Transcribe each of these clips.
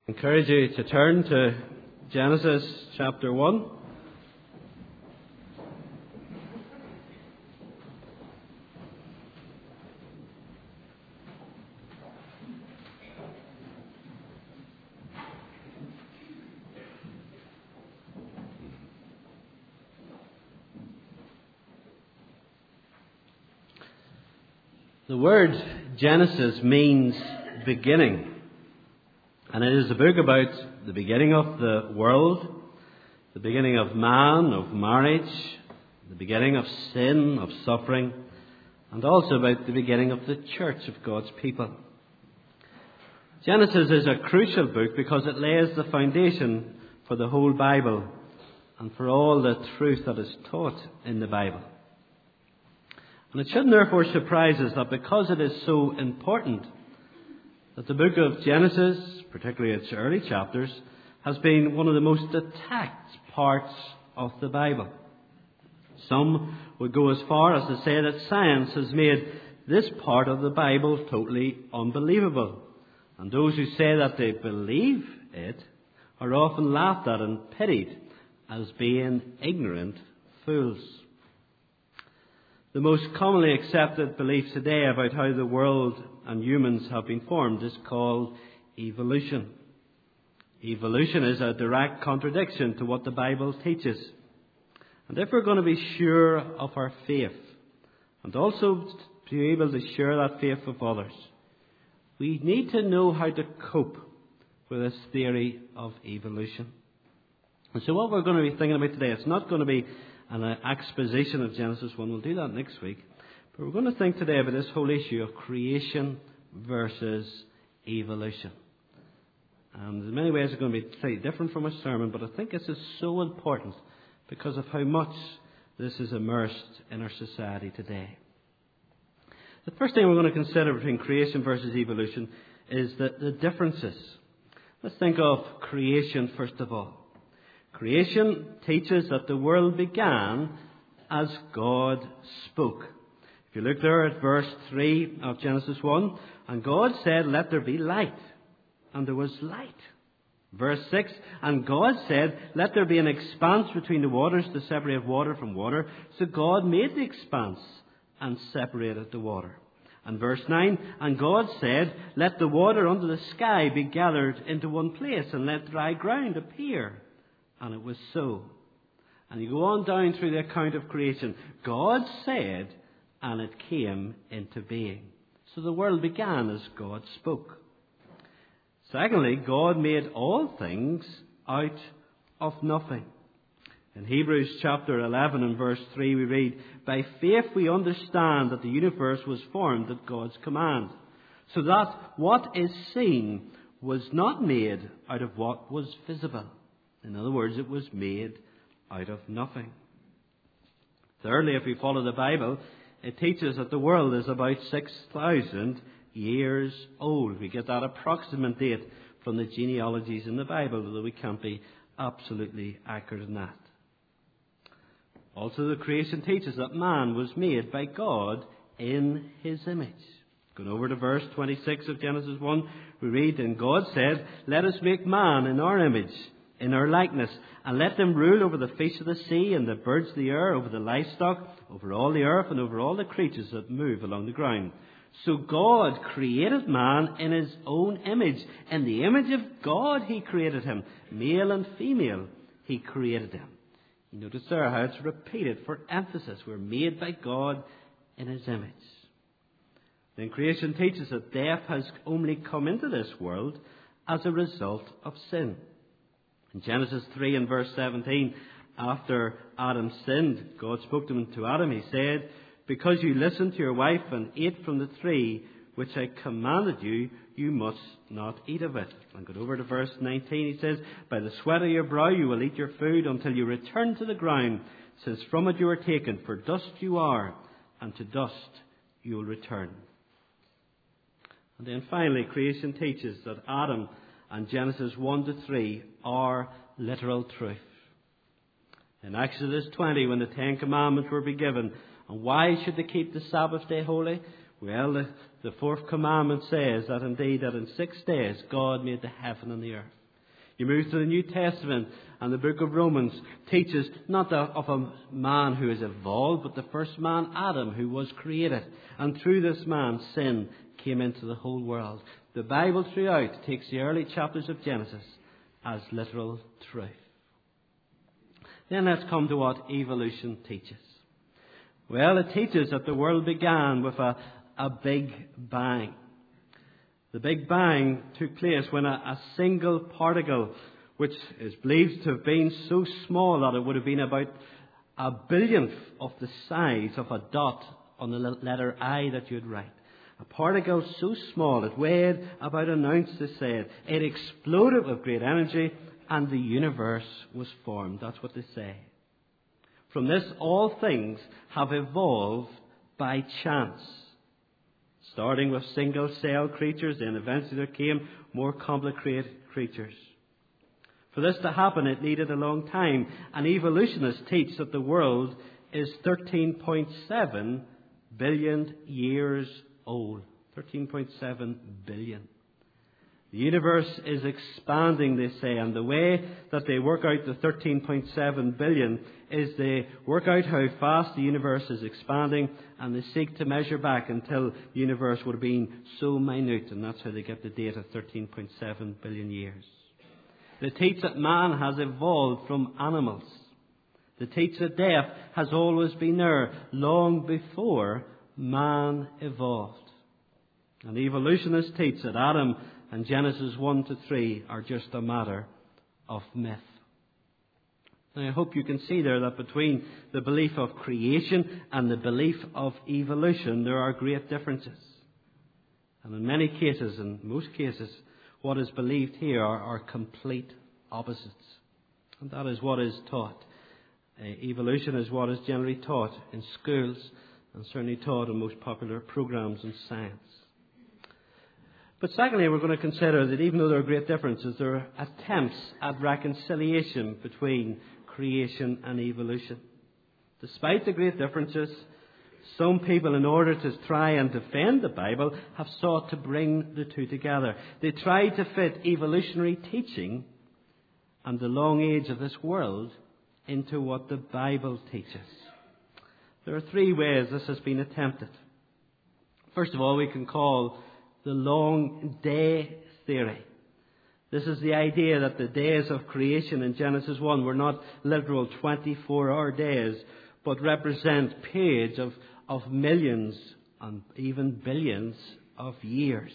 I encourage you to turn to Genesis chapter 1. The word Genesis means beginning. And it is a book about the beginning of the world, the beginning of man, of marriage, the beginning of sin, of suffering, and also about the beginning of the church of God's people. Genesis is a crucial book because it lays the foundation for the whole Bible and for all the truth that is taught in the Bible. And it shouldn't therefore surprise us that because it is so important, that the book of Genesis, particularly its early chapters, has been one of the most attacked parts of the Bible. Some would go as far as to say that science has made this part of the Bible totally unbelievable. And those who say that they believe it are often laughed at and pitied as being ignorant fools. The most commonly accepted belief today about how the world and humans have been formed is called evolution. Evolution is a direct contradiction to what the Bible teaches. And if we're going to be sure of our faith, and also to be able to share that faith with others, we need to know how to cope with this theory of evolution. And so what we're going to be thinking about today, it's not going to be an exposition of Genesis 1. We'll do that next week. But we're going to think today about this whole issue of creation versus evolution. And in many ways it's going to be slightly different from a sermon, but I think this is so important because of how much this is immersed in our society today. The first thing we're going to consider between creation versus evolution is the differences. Let's think of creation first of all. Creation teaches that the world began as God spoke. If you look there at verse 3 of Genesis 1, and God said, "Let there be light," and there was light. Verse 6, and God said, "Let there be an expanse between the waters to separate water from water." So God made the expanse and separated the water. And verse 9, and God said, "Let the water under the sky be gathered into one place, and let dry ground appear." And it was so. And you go on down through the account of creation. God said, and it came into being. So the world began as God spoke. Secondly, God made all things out of nothing. In Hebrews chapter 11 and verse 3 we read, "By faith we understand that the universe was formed at God's command, so that what is seen was not made out of what was visible." In other words, it was made out of nothing. Thirdly, if we follow the Bible, it teaches that the world is about 6,000 years old. We get that approximate date from the genealogies in the Bible, although we can't be absolutely accurate in that. Also, the creation teaches that man was made by God in his image. Going over to verse 26 of Genesis 1, we read, "And God said, Let us make man in our image, in our likeness, and let them rule over the fish of the sea and the birds of the air, over the livestock, over all the earth, and over all the creatures that move along the ground." So God created man in his own image. In the image of God he created him. Male and female he created them. You notice there how it's repeated for emphasis. We're made by God in his image. Then creation teaches that death has only come into this world as a result of sin. In Genesis 3 and verse 17, after Adam sinned, God spoke to Adam. He said, "Because you listened to your wife and ate from the tree which I commanded you, you must not eat of it." And go over to verse 19. He says, "By the sweat of your brow you will eat your food until you return to the ground, since from it you were taken. For dust you are, and to dust you will return." And then finally, creation teaches that Adam and Genesis 1 to 3 are literal truth. In Exodus 20, when the Ten Commandments were given, and why should they keep the Sabbath day holy? Well, the fourth commandment says that indeed that in 6 days God made the heaven and the earth. You move to the New Testament, and the book of Romans teaches not of a man who is evolved, but the first man, Adam, who was created. And through this man, sin came into the whole world. The Bible throughout takes the early chapters of Genesis as literal truth. Then let's come to what evolution teaches. Well, it teaches that the world began with a big bang. The Big Bang took place when a single particle, which is believed to have been so small that it would have been about a billionth of the size of a dot on the letter I that you'd write. A particle so small, it weighed about an ounce, they said. It exploded with great energy, and the universe was formed. That's what they say. From this, all things have evolved by chance. Starting with single-cell creatures, then eventually there came more complicated creatures. For this to happen, it needed a long time. And evolutionists teach that the world is 13.7 billion years old. 13.7 billion. The universe is expanding, they say, and the way that they work out the 13.7 billion is they work out how fast the universe is expanding, and they seek to measure back until the universe would have been so minute, and that's how they get the date of 13.7 billion years. They teach that man has evolved from animals. They teach that death has always been there, long before man evolved. And evolutionists teach that Adam and Genesis 1 to 3 are just a matter of myth. Now, I hope you can see there that between the belief of creation and the belief of evolution, there are great differences. And in many cases, in most cases, what is believed here are complete opposites. And that is what is taught. Evolution is what is generally taught in schools and certainly taught in most popular programs in science. But secondly, we're going to consider that even though there are great differences, there are attempts at reconciliation between creation and evolution. Despite the great differences, some people, in order to try and defend the Bible, have sought to bring the two together. They try to fit evolutionary teaching and the long age of this world into what the Bible teaches. There are 3 ways this has been attempted. First of all, we can call the long day theory. This is the idea that the days of creation in Genesis 1 were not literal 24-hour days, but represent periods of millions and even billions of years.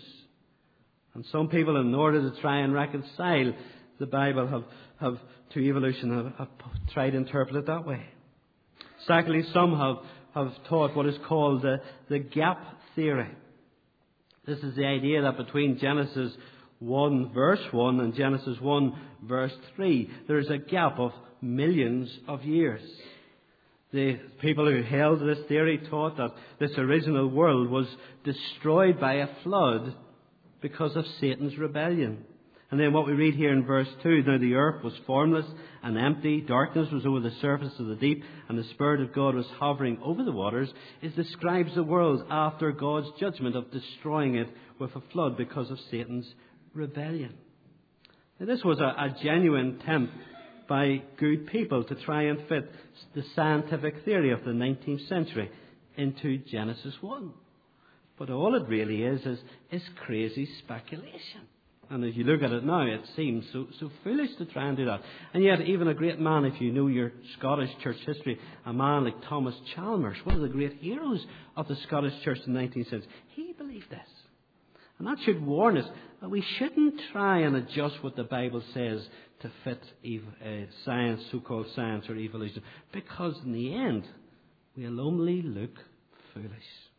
And some people, in order to try and reconcile the Bible have to evolution, have tried to interpret it that way. Secondly, some have taught what is called the gap theory. This is the idea that between Genesis 1 verse 1 and Genesis 1 verse 3, there is a gap of millions of years. The people who held this theory taught that this original world was destroyed by a flood because of Satan's rebellion. And then what we read here in verse 2, now the earth was formless and empty, darkness was over the surface of the deep, and the Spirit of God was hovering over the waters. It describes the world after God's judgment of destroying it with a flood because of Satan's rebellion. Now, this was a genuine attempt by good people to try and fit the scientific theory of the 19th century into Genesis 1. But all it really is crazy speculation. And as you look at it now, it seems so foolish to try and do that. And yet, even a great man, if you know your Scottish church history, a man like Thomas Chalmers, one of the great heroes of the Scottish church in the 19th century, he believed this. And that should warn us that we shouldn't try and adjust what the Bible says to fit science, so-called science or evolution, because in the end, we'll only look foolish.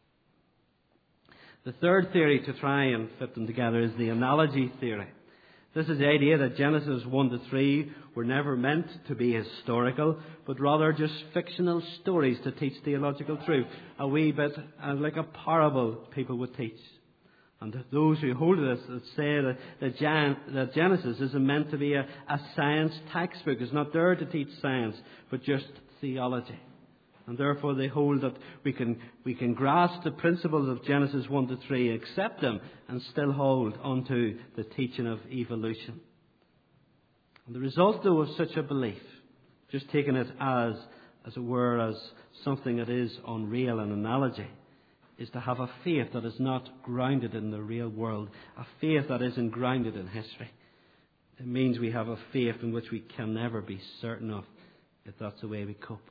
The third theory to try and fit them together is the analogy theory. This is the idea that Genesis 1 to 3 were never meant to be historical, but rather just fictional stories to teach theological truth. A wee bit like a parable people would teach. And those who hold this say that Genesis isn't meant to be a science textbook. It's not there to teach science, but just theology. And therefore they hold that we can grasp the principles of Genesis 1 to 3, accept them, and still hold onto the teaching of evolution. And the result, though, of such a belief, just taking it as it were, as something that is unreal, an analogy, is to have a faith that is not grounded in the real world, a faith that isn't grounded in history. It means we have a faith in which we can never be certain of if that's the way we cope.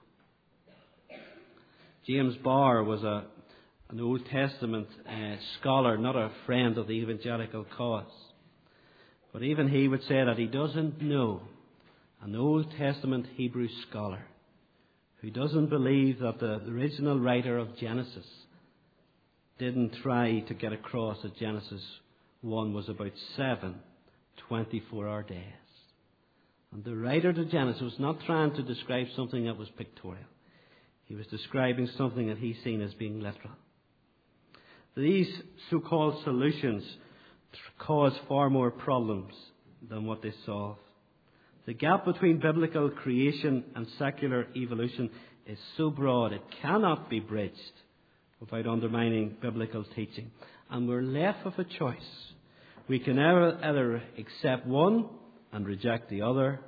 James Barr was an Old Testament scholar, not a friend of the evangelical cause. But even he would say that he doesn't know an Old Testament Hebrew scholar who doesn't believe that the original writer of Genesis didn't try to get across that Genesis 1 was about 7 24-hour days. And the writer of Genesis was not trying to describe something that was pictorial. He was describing something that he's seen as being literal. These so-called solutions cause far more problems than what they solve. The gap between biblical creation and secular evolution is so broad it cannot be bridged without undermining biblical teaching. And we're left with a choice. We can either accept one and reject the other,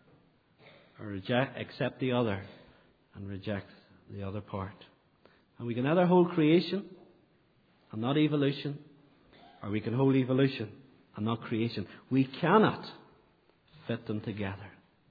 or accept the other and reject the other part. And we can either hold creation and not evolution, or we can hold evolution and not creation. We cannot fit them together.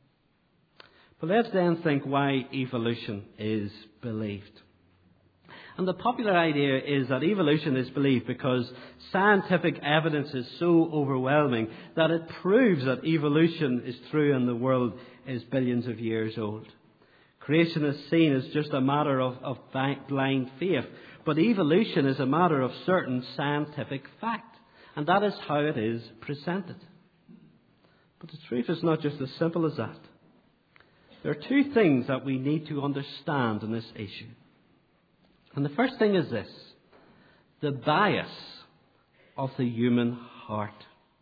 But let's then think why evolution is believed. And the popular idea is that evolution is believed because scientific evidence is so overwhelming that it proves that evolution is true and the world is billions of years old. Creation is seen as just a matter of blind faith, but evolution is a matter of certain scientific fact, and that is how it is presented. But the truth is not just as simple as that. There are two things that we need to understand in this issue. And the first thing is this: the bias of the human heart.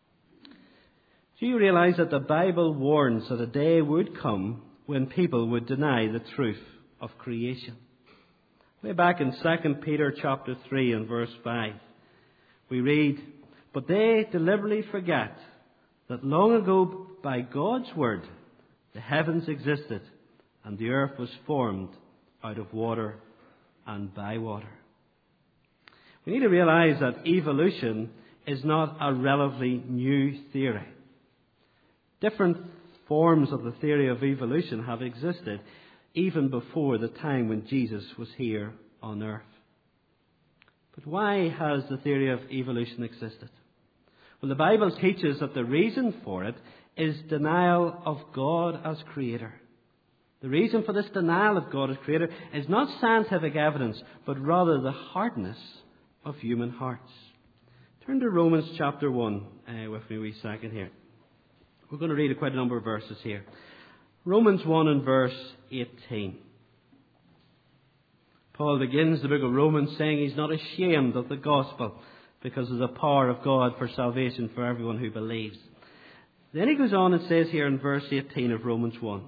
Do you realize that the Bible warns that a day would come when people would deny the truth of creation? Way back in 2 Peter chapter 3 and verse 5, we read, "But they deliberately forget that long ago by God's word the heavens existed and the earth was formed out of water and by water." We need to realize that evolution is not a relatively new theory. Different forms of the theory of evolution have existed even before the time when Jesus was here on earth. But why has the theory of evolution existed? Well, the Bible teaches that the reason for it is denial of God as creator. The reason for this denial of God as creator is not scientific evidence, but rather the hardness of human hearts. Turn to Romans chapter 1 with me a wee second here. We're going to read quite a number of verses here. Romans 1 and verse 18. Paul begins the book of Romans saying he's not ashamed of the gospel because of the power of God for salvation for everyone who believes. Then he goes on and says here in verse 18 of Romans 1,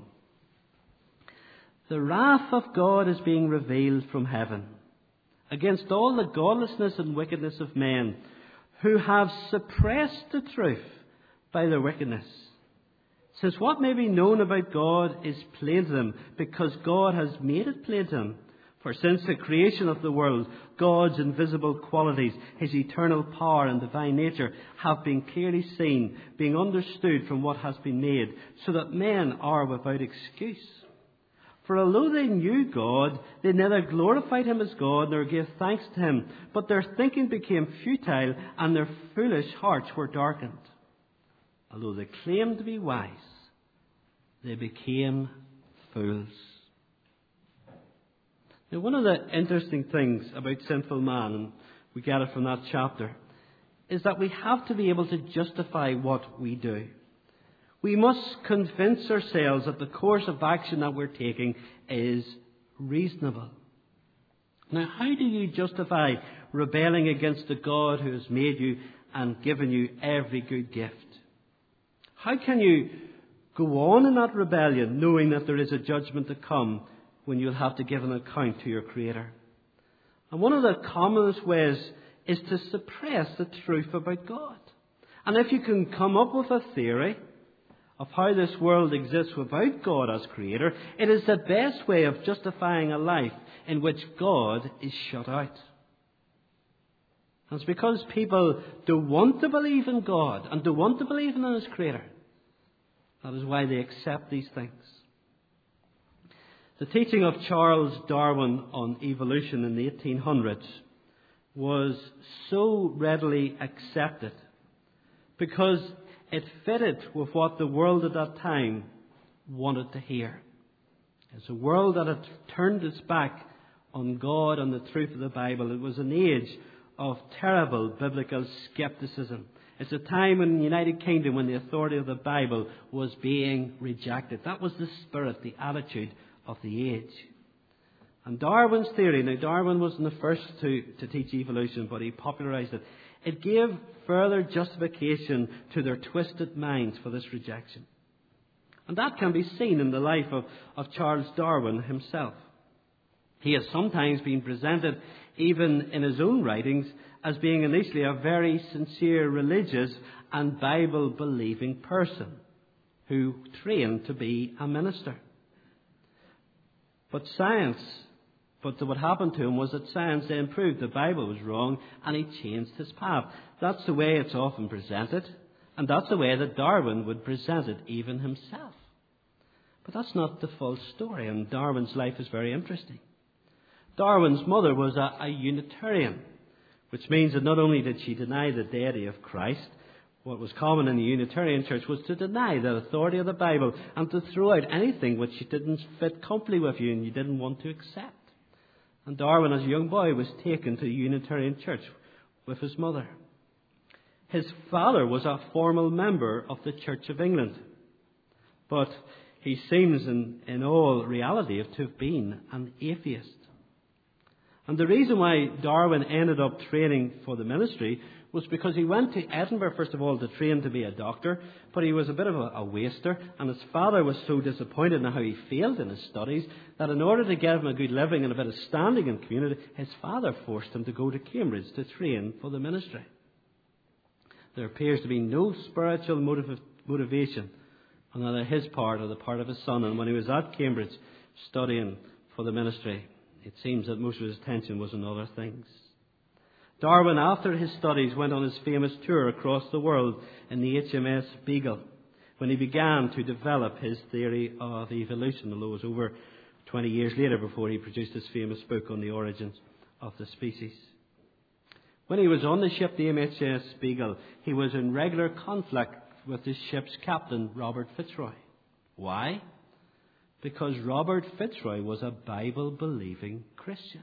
"The wrath of God is being revealed from heaven against all the godlessness and wickedness of men who have suppressed the truth by their wickedness. It says, what may be known about God is plain to them because God has made it plain to them. For since the creation of the world, God's invisible qualities, his eternal power and divine nature have been clearly seen, being understood from what has been made, so that men are without excuse. For although they knew God, they neither glorified him as God nor gave thanks to him, but their thinking became futile and their foolish hearts were darkened. Although they claimed to be wise, they became fools." Now, one of the interesting things about sinful man, and we get it from that chapter, is that we have to be able to justify what we do. We must convince ourselves that the course of action that we're taking is reasonable. Now, how do you justify rebelling against the God who has made you and given you every good gift? How can you go on in that rebellion knowing that there is a judgment to come when you'll have to give an account to your Creator. And one of the commonest ways is to suppress the truth about God. And if you can come up with a theory of how this world exists without God as Creator, it is the best way of justifying a life in which God is shut out. And it's because people don't want to believe in God and don't want to believe in His Creator. That is why they accept these things. The teaching of Charles Darwin on evolution in the 1800s was so readily accepted because it fitted with what the world at that time wanted to hear. It's a world that had turned its back on God and the truth of the Bible. It was an age of terrible biblical skepticism. It's a time in the United Kingdom when the authority of the Bible was being rejected. That was the spirit, the attitude of the age. And Darwin's theory, now Darwin wasn't the first to teach evolution, but he popularized it. It gave further justification to their twisted minds for this rejection. And that can be seen in the life of Charles Darwin himself. He has sometimes been presented, even in his own writings, as being initially a very sincere religious and Bible-believing person who trained to be a minister. But what happened to him was that science then proved the Bible was wrong and he changed his path. That's the way it's often presented, and that's the way that Darwin would present it even himself. But that's not the full story, and Darwin's life is very interesting. Darwin's mother was a Unitarian, which means that not only did she deny the deity of Christ, what was common in the Unitarian church was to deny the authority of the Bible and to throw out anything which didn't fit comfortably with you and you didn't want to accept. And Darwin, as a young boy, was taken to the Unitarian church with his mother. His father was a formal member of the Church of England, but he seems in all reality to have been an atheist. And the reason why Darwin ended up training for the ministry was because he went to Edinburgh, first of all, to train to be a doctor, but he was a bit of a waster, and his father was so disappointed in how he failed in his studies that in order to get him a good living and a bit of standing in the community, his father forced him to go to Cambridge to train for the ministry. There appears to be no spiritual motivation on either his part or the part of his son, and when he was at Cambridge studying for the ministry, it seems that most of his attention was on other things. Darwin, after his studies, went on his famous tour across the world in the HMS Beagle when he began to develop his theory of evolution, although it was over 20 years later before he produced his famous book on the origins of the species. When he was on the ship, the HMS Beagle, he was in regular conflict with the ship's captain, Robert Fitzroy. Why? Because Robert Fitzroy was a Bible-believing Christian.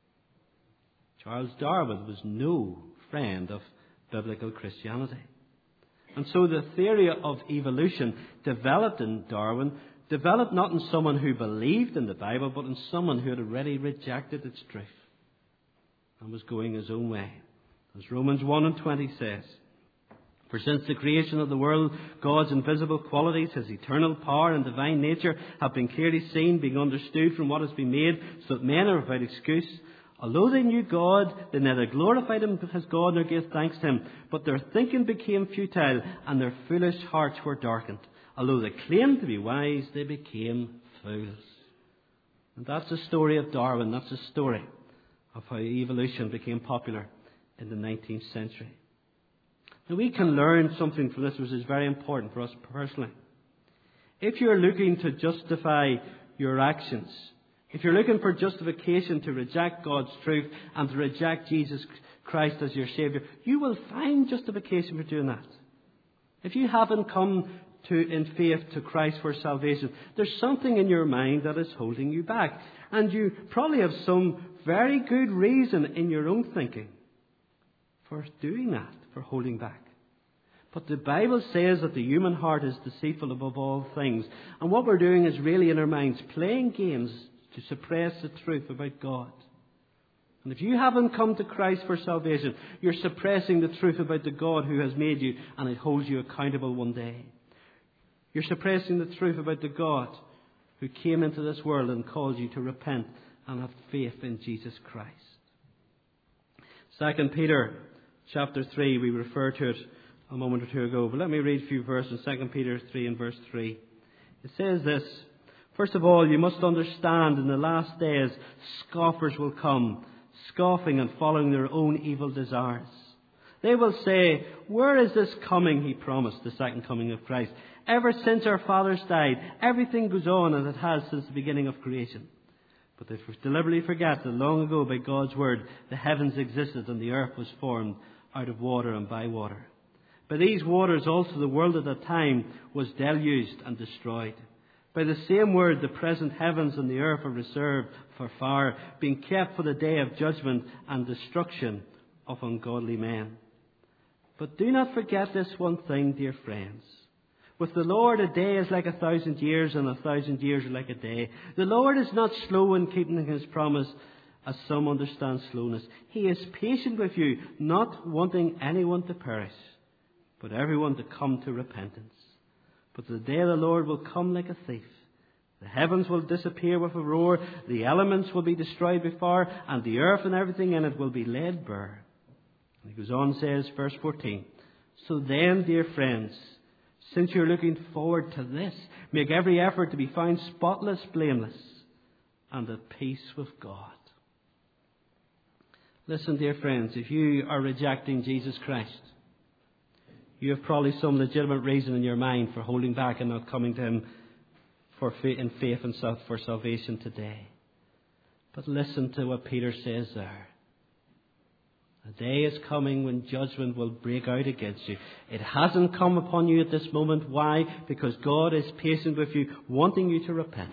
Charles Darwin was no friend of biblical Christianity. And so the theory of evolution developed in Darwin, developed not in someone who believed in the Bible, but in someone who had already rejected its truth and was going his own way. As Romans 1:20 says, "For since the creation of the world, God's invisible qualities, His eternal power and divine nature have been clearly seen, being understood from what has been made, so that men are without excuse. Although they knew God, they neither glorified Him as God nor gave thanks to Him. But their thinking became futile, and their foolish hearts were darkened. Although they claimed to be wise, they became fools." And that's the story of Darwin. That's the story of how evolution became popular in the 19th century. Now we can learn something from this which is very important for us personally. If you're looking to justify your actions, if you're looking for justification to reject God's truth and to reject Jesus Christ as your Saviour, you will find justification for doing that. If you haven't come in faith to Christ for salvation, there's something in your mind that is holding you back. And you probably have some very good reason in your own thinking for doing that, for holding back. But the Bible says that the human heart is deceitful above all things. And what we're doing is really in our minds playing games to suppress the truth about God. And if you haven't come to Christ for salvation, you're suppressing the truth about the God who has made you and it holds you accountable one day. You're suppressing the truth about the God who came into this world and called you to repent and have faith in Jesus Christ. 2 Peter chapter 3, we referred to it a moment or two ago, but let me read a few verses. 2 Peter 3 and verse 3. It says this: "First of all, you must understand in the last days scoffers will come, scoffing and following their own evil desires. They will say, 'Where is this coming he promised, the second coming of Christ? Ever since our fathers died, everything goes on as it has since the beginning of creation.' But they deliberately forget that long ago by God's word the heavens existed and the earth was formed out of water and by water. By these waters also the world at that time was deluged and destroyed. By the same word the present heavens and the earth are reserved for fire, being kept for the day of judgment and destruction of ungodly men. But do not forget this one thing, dear friends. With the Lord, a day is like 1,000 years, and 1,000 years are like a day. The Lord is not slow in keeping his promise, as some understand slowness. He is patient with you, not wanting anyone to perish, but everyone to come to repentance. But the day of the Lord will come like a thief. The heavens will disappear with a roar, the elements will be destroyed by fire, and the earth and everything in it will be laid bare." And he goes on and says, verse 14, "So then, dear friends, since you're looking forward to this, make every effort to be found spotless, blameless, and at peace with God." Listen, dear friends, if you are rejecting Jesus Christ, you have probably some legitimate reason in your mind for holding back and not coming to him in faith and for salvation today. But listen to what Peter says there. A day is coming when judgment will break out against you. It hasn't come upon you at this moment. Why? Because God is patient with you, wanting you to repent.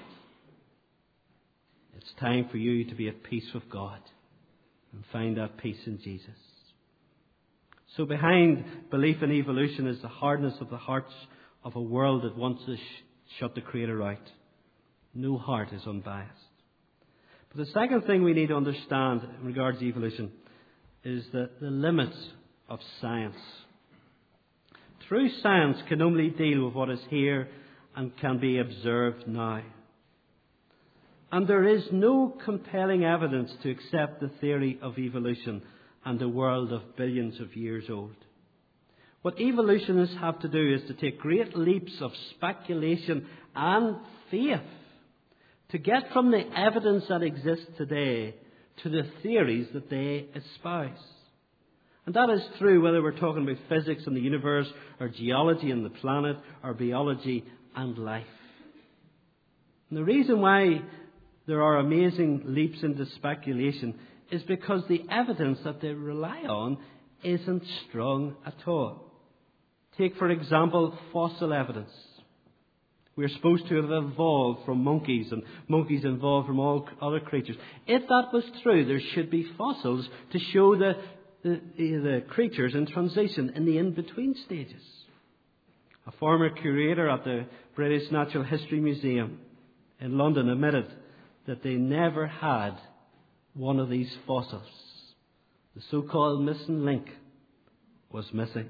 It's time for you to be at peace with God and find that peace in Jesus. So behind belief in evolution is the hardness of the hearts of a world that wants to shut the Creator out. No heart is unbiased. But the second thing we need to understand in regards to evolution is the limits of science. True science can only deal with what is here and can be observed now. And there is no compelling evidence to accept the theory of evolution and a world of billions of years old. What evolutionists have to do is to take great leaps of speculation and faith to get from the evidence that exists today to the theories that they espouse. And that is true whether we're talking about physics and the universe, or geology and the planet, or biology and life. And the reason why there are amazing leaps into speculation is because the evidence that they rely on isn't strong at all. Take, for example, fossil evidence. We're supposed to have evolved from monkeys, and monkeys evolved from all other creatures. If that was true, there should be fossils to show the creatures in transition in the in-between stages. A former curator at the British Natural History Museum in London admitted that they never had one of these fossils. The so-called missing link was missing.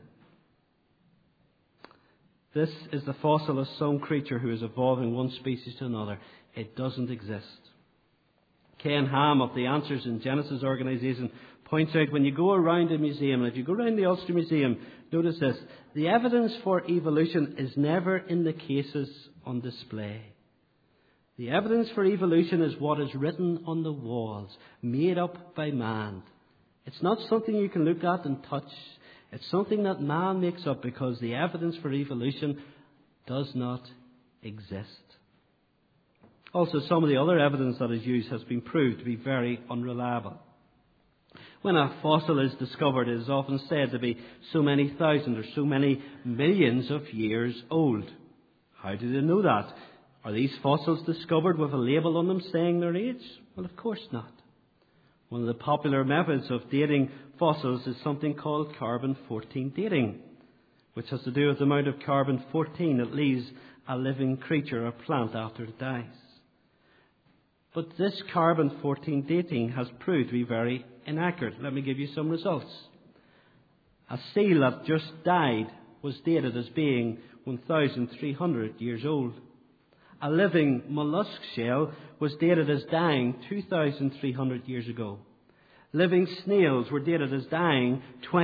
This is the fossil of some creature who is evolving one species to another. It doesn't exist. Ken Ham of the Answers in Genesis organization points out when you go around a museum, and if you go around the Ulster Museum, notice this: the evidence for evolution is never in the cases on display. The evidence for evolution is what is written on the walls, made up by man. It's not something you can look at and touch. It's something that man makes up because the evidence for evolution does not exist. Also, some of the other evidence that is used has been proved to be very unreliable. When a fossil is discovered, it is often said to be so many thousand or so many millions of years old. How do they know that? Are these fossils discovered with a label on them saying their age? Well, of course not. One of the popular methods of dating fossils is something called carbon-14 dating, which has to do with the amount of carbon-14 that leaves a living creature or plant after it dies. But this carbon-14 dating has proved to be very inaccurate. Let me give you some results. A seal that just died was dated as being 1,300 years old. a living mollusk shell, was dated as dying 2,300 years ago. Living snails were dated as dying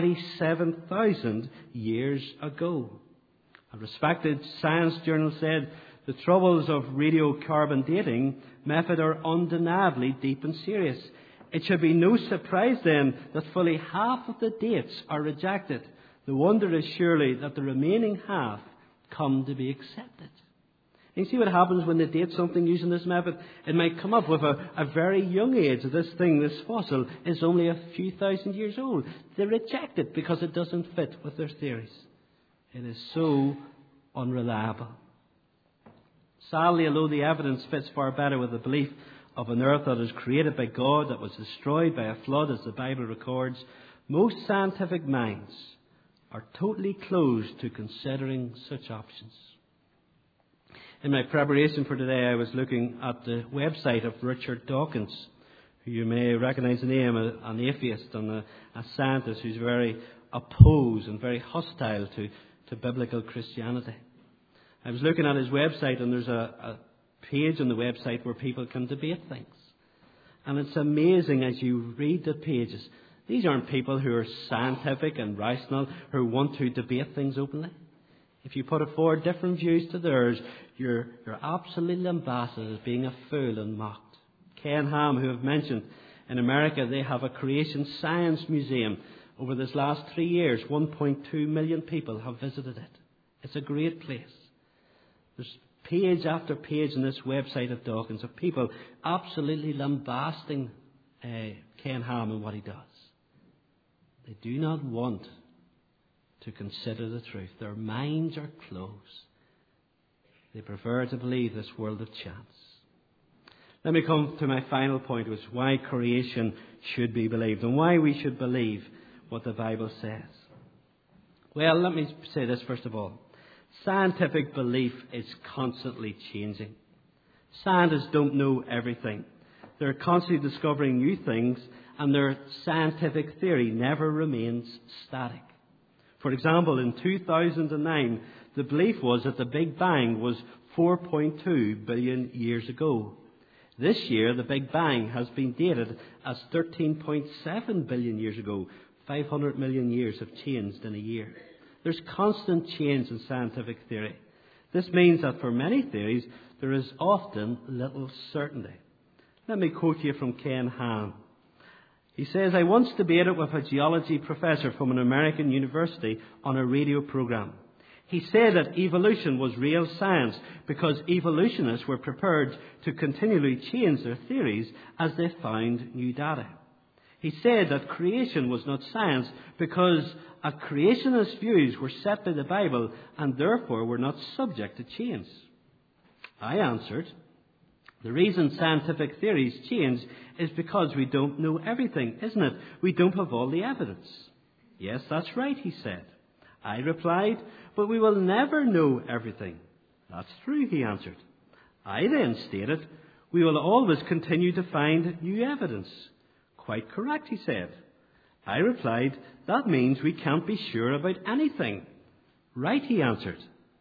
27,000 years ago. A respected science journal said the troubles of radiocarbon dating method are undeniably deep and serious. It should be no surprise then that fully half of the dates are rejected. The wonder is surely that the remaining half come to be accepted. And you see what happens when they date something using this method? It might come up with a very young age. This thing, this fossil, is only a few thousand years old. They reject it because it doesn't fit with their theories. It is so unreliable. Sadly, although the evidence fits far better with the belief of an earth that is created by God, that was destroyed by a flood, as the Bible records, most scientific minds are totally closed to considering such options. In my preparation for today, I was looking at the website of Richard Dawkins, who you may recognize the name, an atheist and a scientist who's very opposed and very hostile to biblical Christianity. I was looking at his website, and there's a page on the website where people can debate things. And it's amazing as you read the pages. These aren't people who are scientific and rational, who want to debate things openly. If you put forward different views to theirs, you're absolutely lambasted as being a fool and mocked. Ken Ham, who I've mentioned, in America they have a creation science museum. Over this last 3 years, 1.2 million people have visited it. It's a great place. There's page after page on this website of Dawkins of people absolutely lambasting Ken Ham and what he does. They do not want to consider the truth. Their minds are closed. They prefer to believe this world of chance. Let me come to my final point, which is why creation should be believed and why we should believe what the Bible says. Well, let me say this first of all. Scientific belief is constantly changing. Scientists don't know everything. They're constantly discovering new things, and their scientific theory never remains static. For example, in 2009, the belief was that the Big Bang was 4.2 billion years ago. This year, the Big Bang has been dated as 13.7 billion years ago. 500 million years have changed in a year. There's constant change in scientific theory. This means that for many theories, there is often little certainty. Let me quote you from Ken Ham. He says, I once debated with a geology professor from an American university on a radio program. He said that evolution was real science because evolutionists were prepared to continually change their theories as they found new data. He said that creation was not science because a creationist views were set by the Bible and therefore were not subject to change. I answered, the reason scientific theories change is because we don't know everything, isn't it? We don't have all the evidence. Yes, that's right, he said. I replied, but we will never know everything. That's true, he answered. I then stated, we will always continue to find new evidence. Quite correct, he said. I replied, that means we can't be sure about anything. Right, he answered.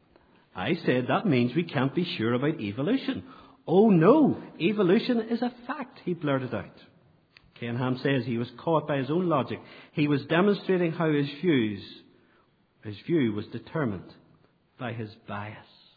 I said, that means we can't be sure about evolution. Oh no, evolution is a fact, he blurted out. Ken Ham says he was caught by his own logic. He was demonstrating how his view was determined by his bias.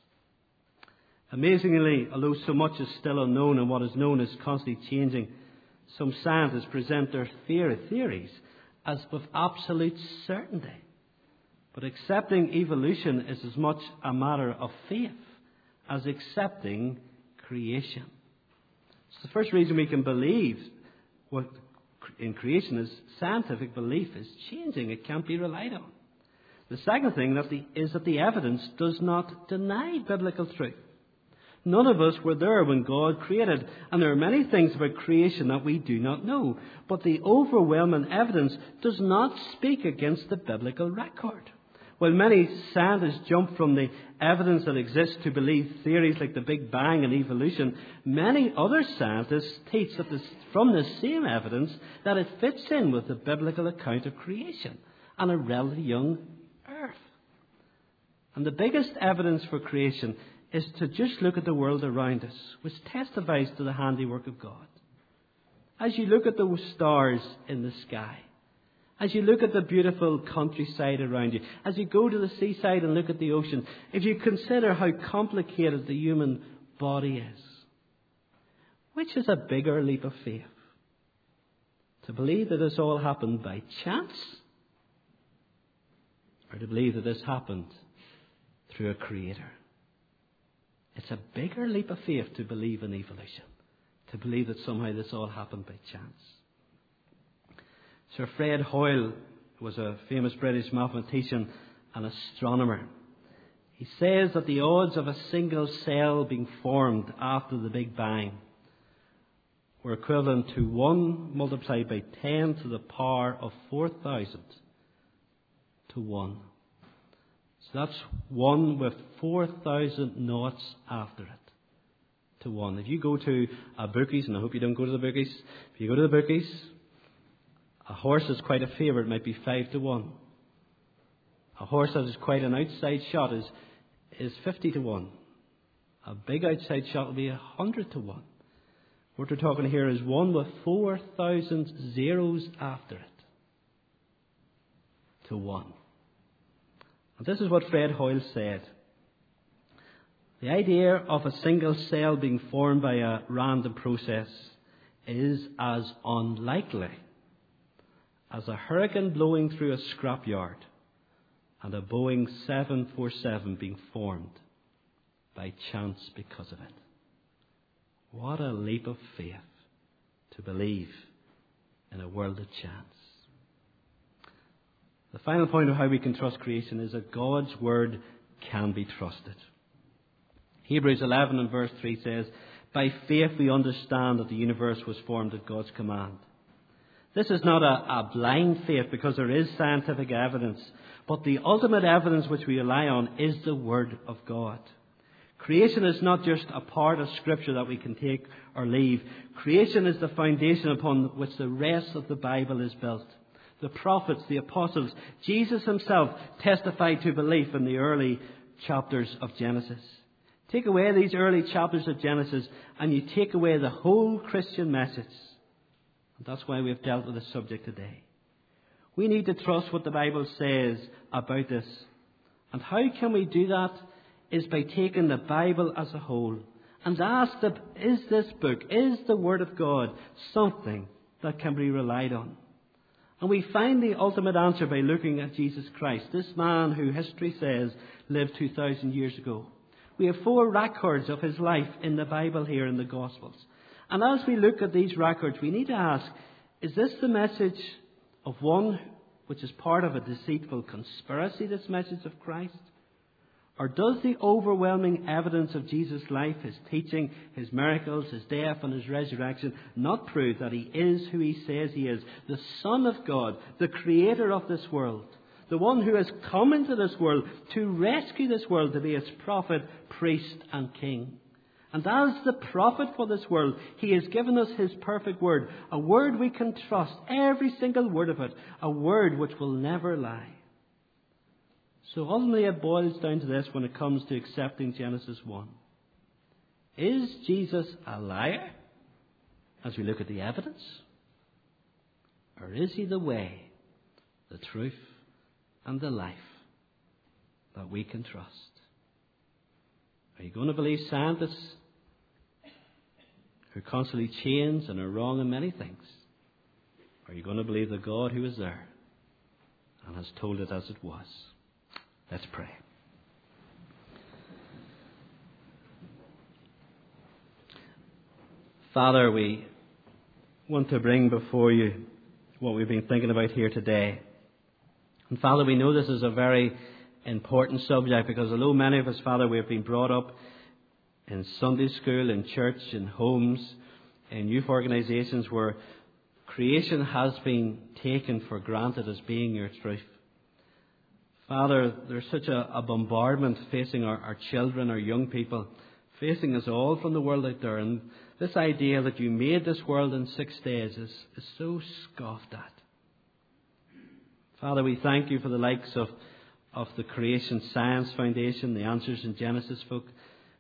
Amazingly, although so much is still unknown and what is known is constantly changing, some scientists present their theories as with absolute certainty. But accepting evolution is as much a matter of faith as accepting creation. So the first reason we can believe what in creation is scientific belief is changing. It can't be relied on. The second thing is that the evidence does not deny biblical truth. None of us were there when God created, and there are many things about creation that we do not know. But the overwhelming evidence does not speak against the biblical record. While many scientists jump from the evidence that exists to believe theories like the Big Bang and evolution, many other scientists teach that from the same evidence that it fits in with the biblical account of creation and a relatively young earth. And the biggest evidence for creation is to just look at the world around us, which testifies to the handiwork of God. As you look at those stars in the sky, as you look at the beautiful countryside around you, as you go to the seaside and look at the ocean, if you consider how complicated the human body is, which is a bigger leap of faith? To believe that this all happened by chance, or to believe that this happened through a creator? It's a bigger leap of faith to believe in evolution, to believe that somehow this all happened by chance. Sir Fred Hoyle was a famous British mathematician and astronomer. He says that the odds of a single cell being formed after the Big Bang were equivalent to 1 multiplied by 10 to the power of 4,000 to 1. So that's 1 with 4,000 noughts after it to 1. If you go to a bookies, and I hope you don't go to the bookies, if you go to the bookies, a horse is quite a favourite, might be 5 to 1. A horse that is quite an outside shot is 50 to 1. A big outside shot will be 100 to 1. What we're talking here is 1 with 4,000 zeros after it to 1. And this is what Fred Hoyle said. The idea of a single cell being formed by a random process is as unlikely as a hurricane blowing through a scrapyard and a Boeing 747 being formed by chance because of it. What a leap of faith to believe in a world of chance. The final point of how we can trust creation is that God's word can be trusted. Hebrews 11 and verse 3 says, "By faith we understand that the universe was formed at God's command." This is not a blind faith because there is scientific evidence, but the ultimate evidence which we rely on is the Word of God. Creation is not just a part of Scripture that we can take or leave. Creation is the foundation upon which the rest of the Bible is built. The prophets, the apostles, Jesus himself testified to belief in the early chapters of Genesis. Take away these early chapters of Genesis and you take away the whole Christian message. And that's why we've dealt with this subject today. We need to trust what the Bible says about this. And how can we do that? Is by taking the Bible as a whole and ask, is this book, is the Word of God something that can be relied on? And we find the ultimate answer by looking at Jesus Christ, this man who history says lived 2,000 years ago. We have 4 records of his life in the Bible here in the Gospels. And as we look at these records, we need to ask, is this the message of one which is part of a deceitful conspiracy, this message of Christ? Or does the overwhelming evidence of Jesus' life, his teaching, his miracles, his death and his resurrection not prove that he is who he says he is, the Son of God, the creator of this world, the one who has come into this world to rescue this world, to be its prophet, priest and king? And as the prophet for this world, he has given us his perfect word, a word we can trust, every single word of it, a word which will never lie. So ultimately it boils down to this when it comes to accepting Genesis 1. Is Jesus a liar as we look at the evidence? Or is he the way, the truth and the life that we can trust? Are you going to believe scientists who constantly change and are wrong in many things? Or are you going to believe the God who is there and has told it as it was? Let's pray. Father, we want to bring before you what we've been thinking about here today. And Father, we know this is a very important subject because although many of us, Father, we have been brought up in Sunday school, in church, in homes, in youth organisations where creation has been taken for granted as being your truth. Father, there's such a bombardment facing our children, our young people, facing us all from the world out there. And this idea that you made this world in 6 days is so scoffed at. Father, we thank you for the likes of the Creation Science Foundation, the Answers in Genesis folk.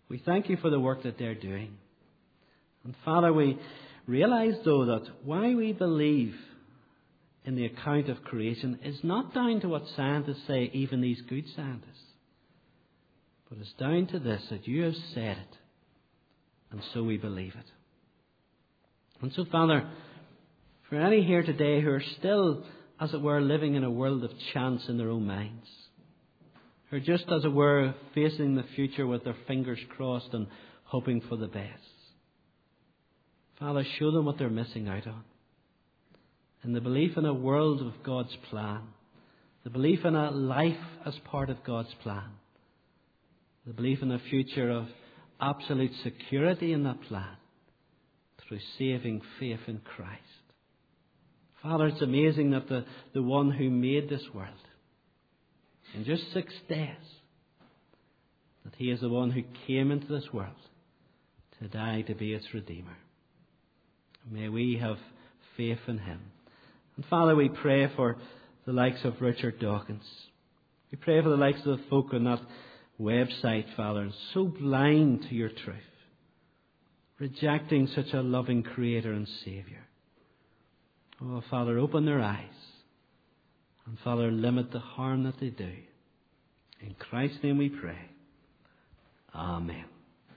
We thank you for the work that they're doing. And Father, we realize, though, that why we believe in the account of creation is not down to what scientists say, even these good scientists. But it's down to this, that you have said it. And so we believe it. And so, Father, for any here today who are still, as it were, living in a world of chance in their own minds, who are just, as it were, facing the future with their fingers crossed and hoping for the best, Father, show them what they're missing out on. In the belief in a world of God's plan, the belief in a life as part of God's plan, the belief in a future of absolute security in that plan through saving faith in Christ. Father, it's amazing that the one who made this world in just 6 days, that he is the one who came into this world to die to be its Redeemer. May we have faith in him. And Father, we pray for the likes of Richard Dawkins. We pray for the likes of the folk on that website, Father, so blind to your truth, rejecting such a loving Creator and Saviour. Oh, Father, open their eyes. And Father, limit the harm that they do. In Christ's name we pray. Amen.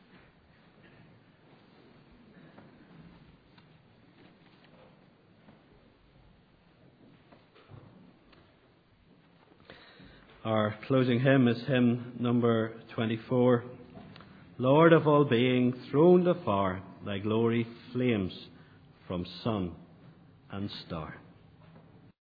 Our closing hymn is hymn number 24. Lord of all being, throned afar, thy glory flames from sun and star.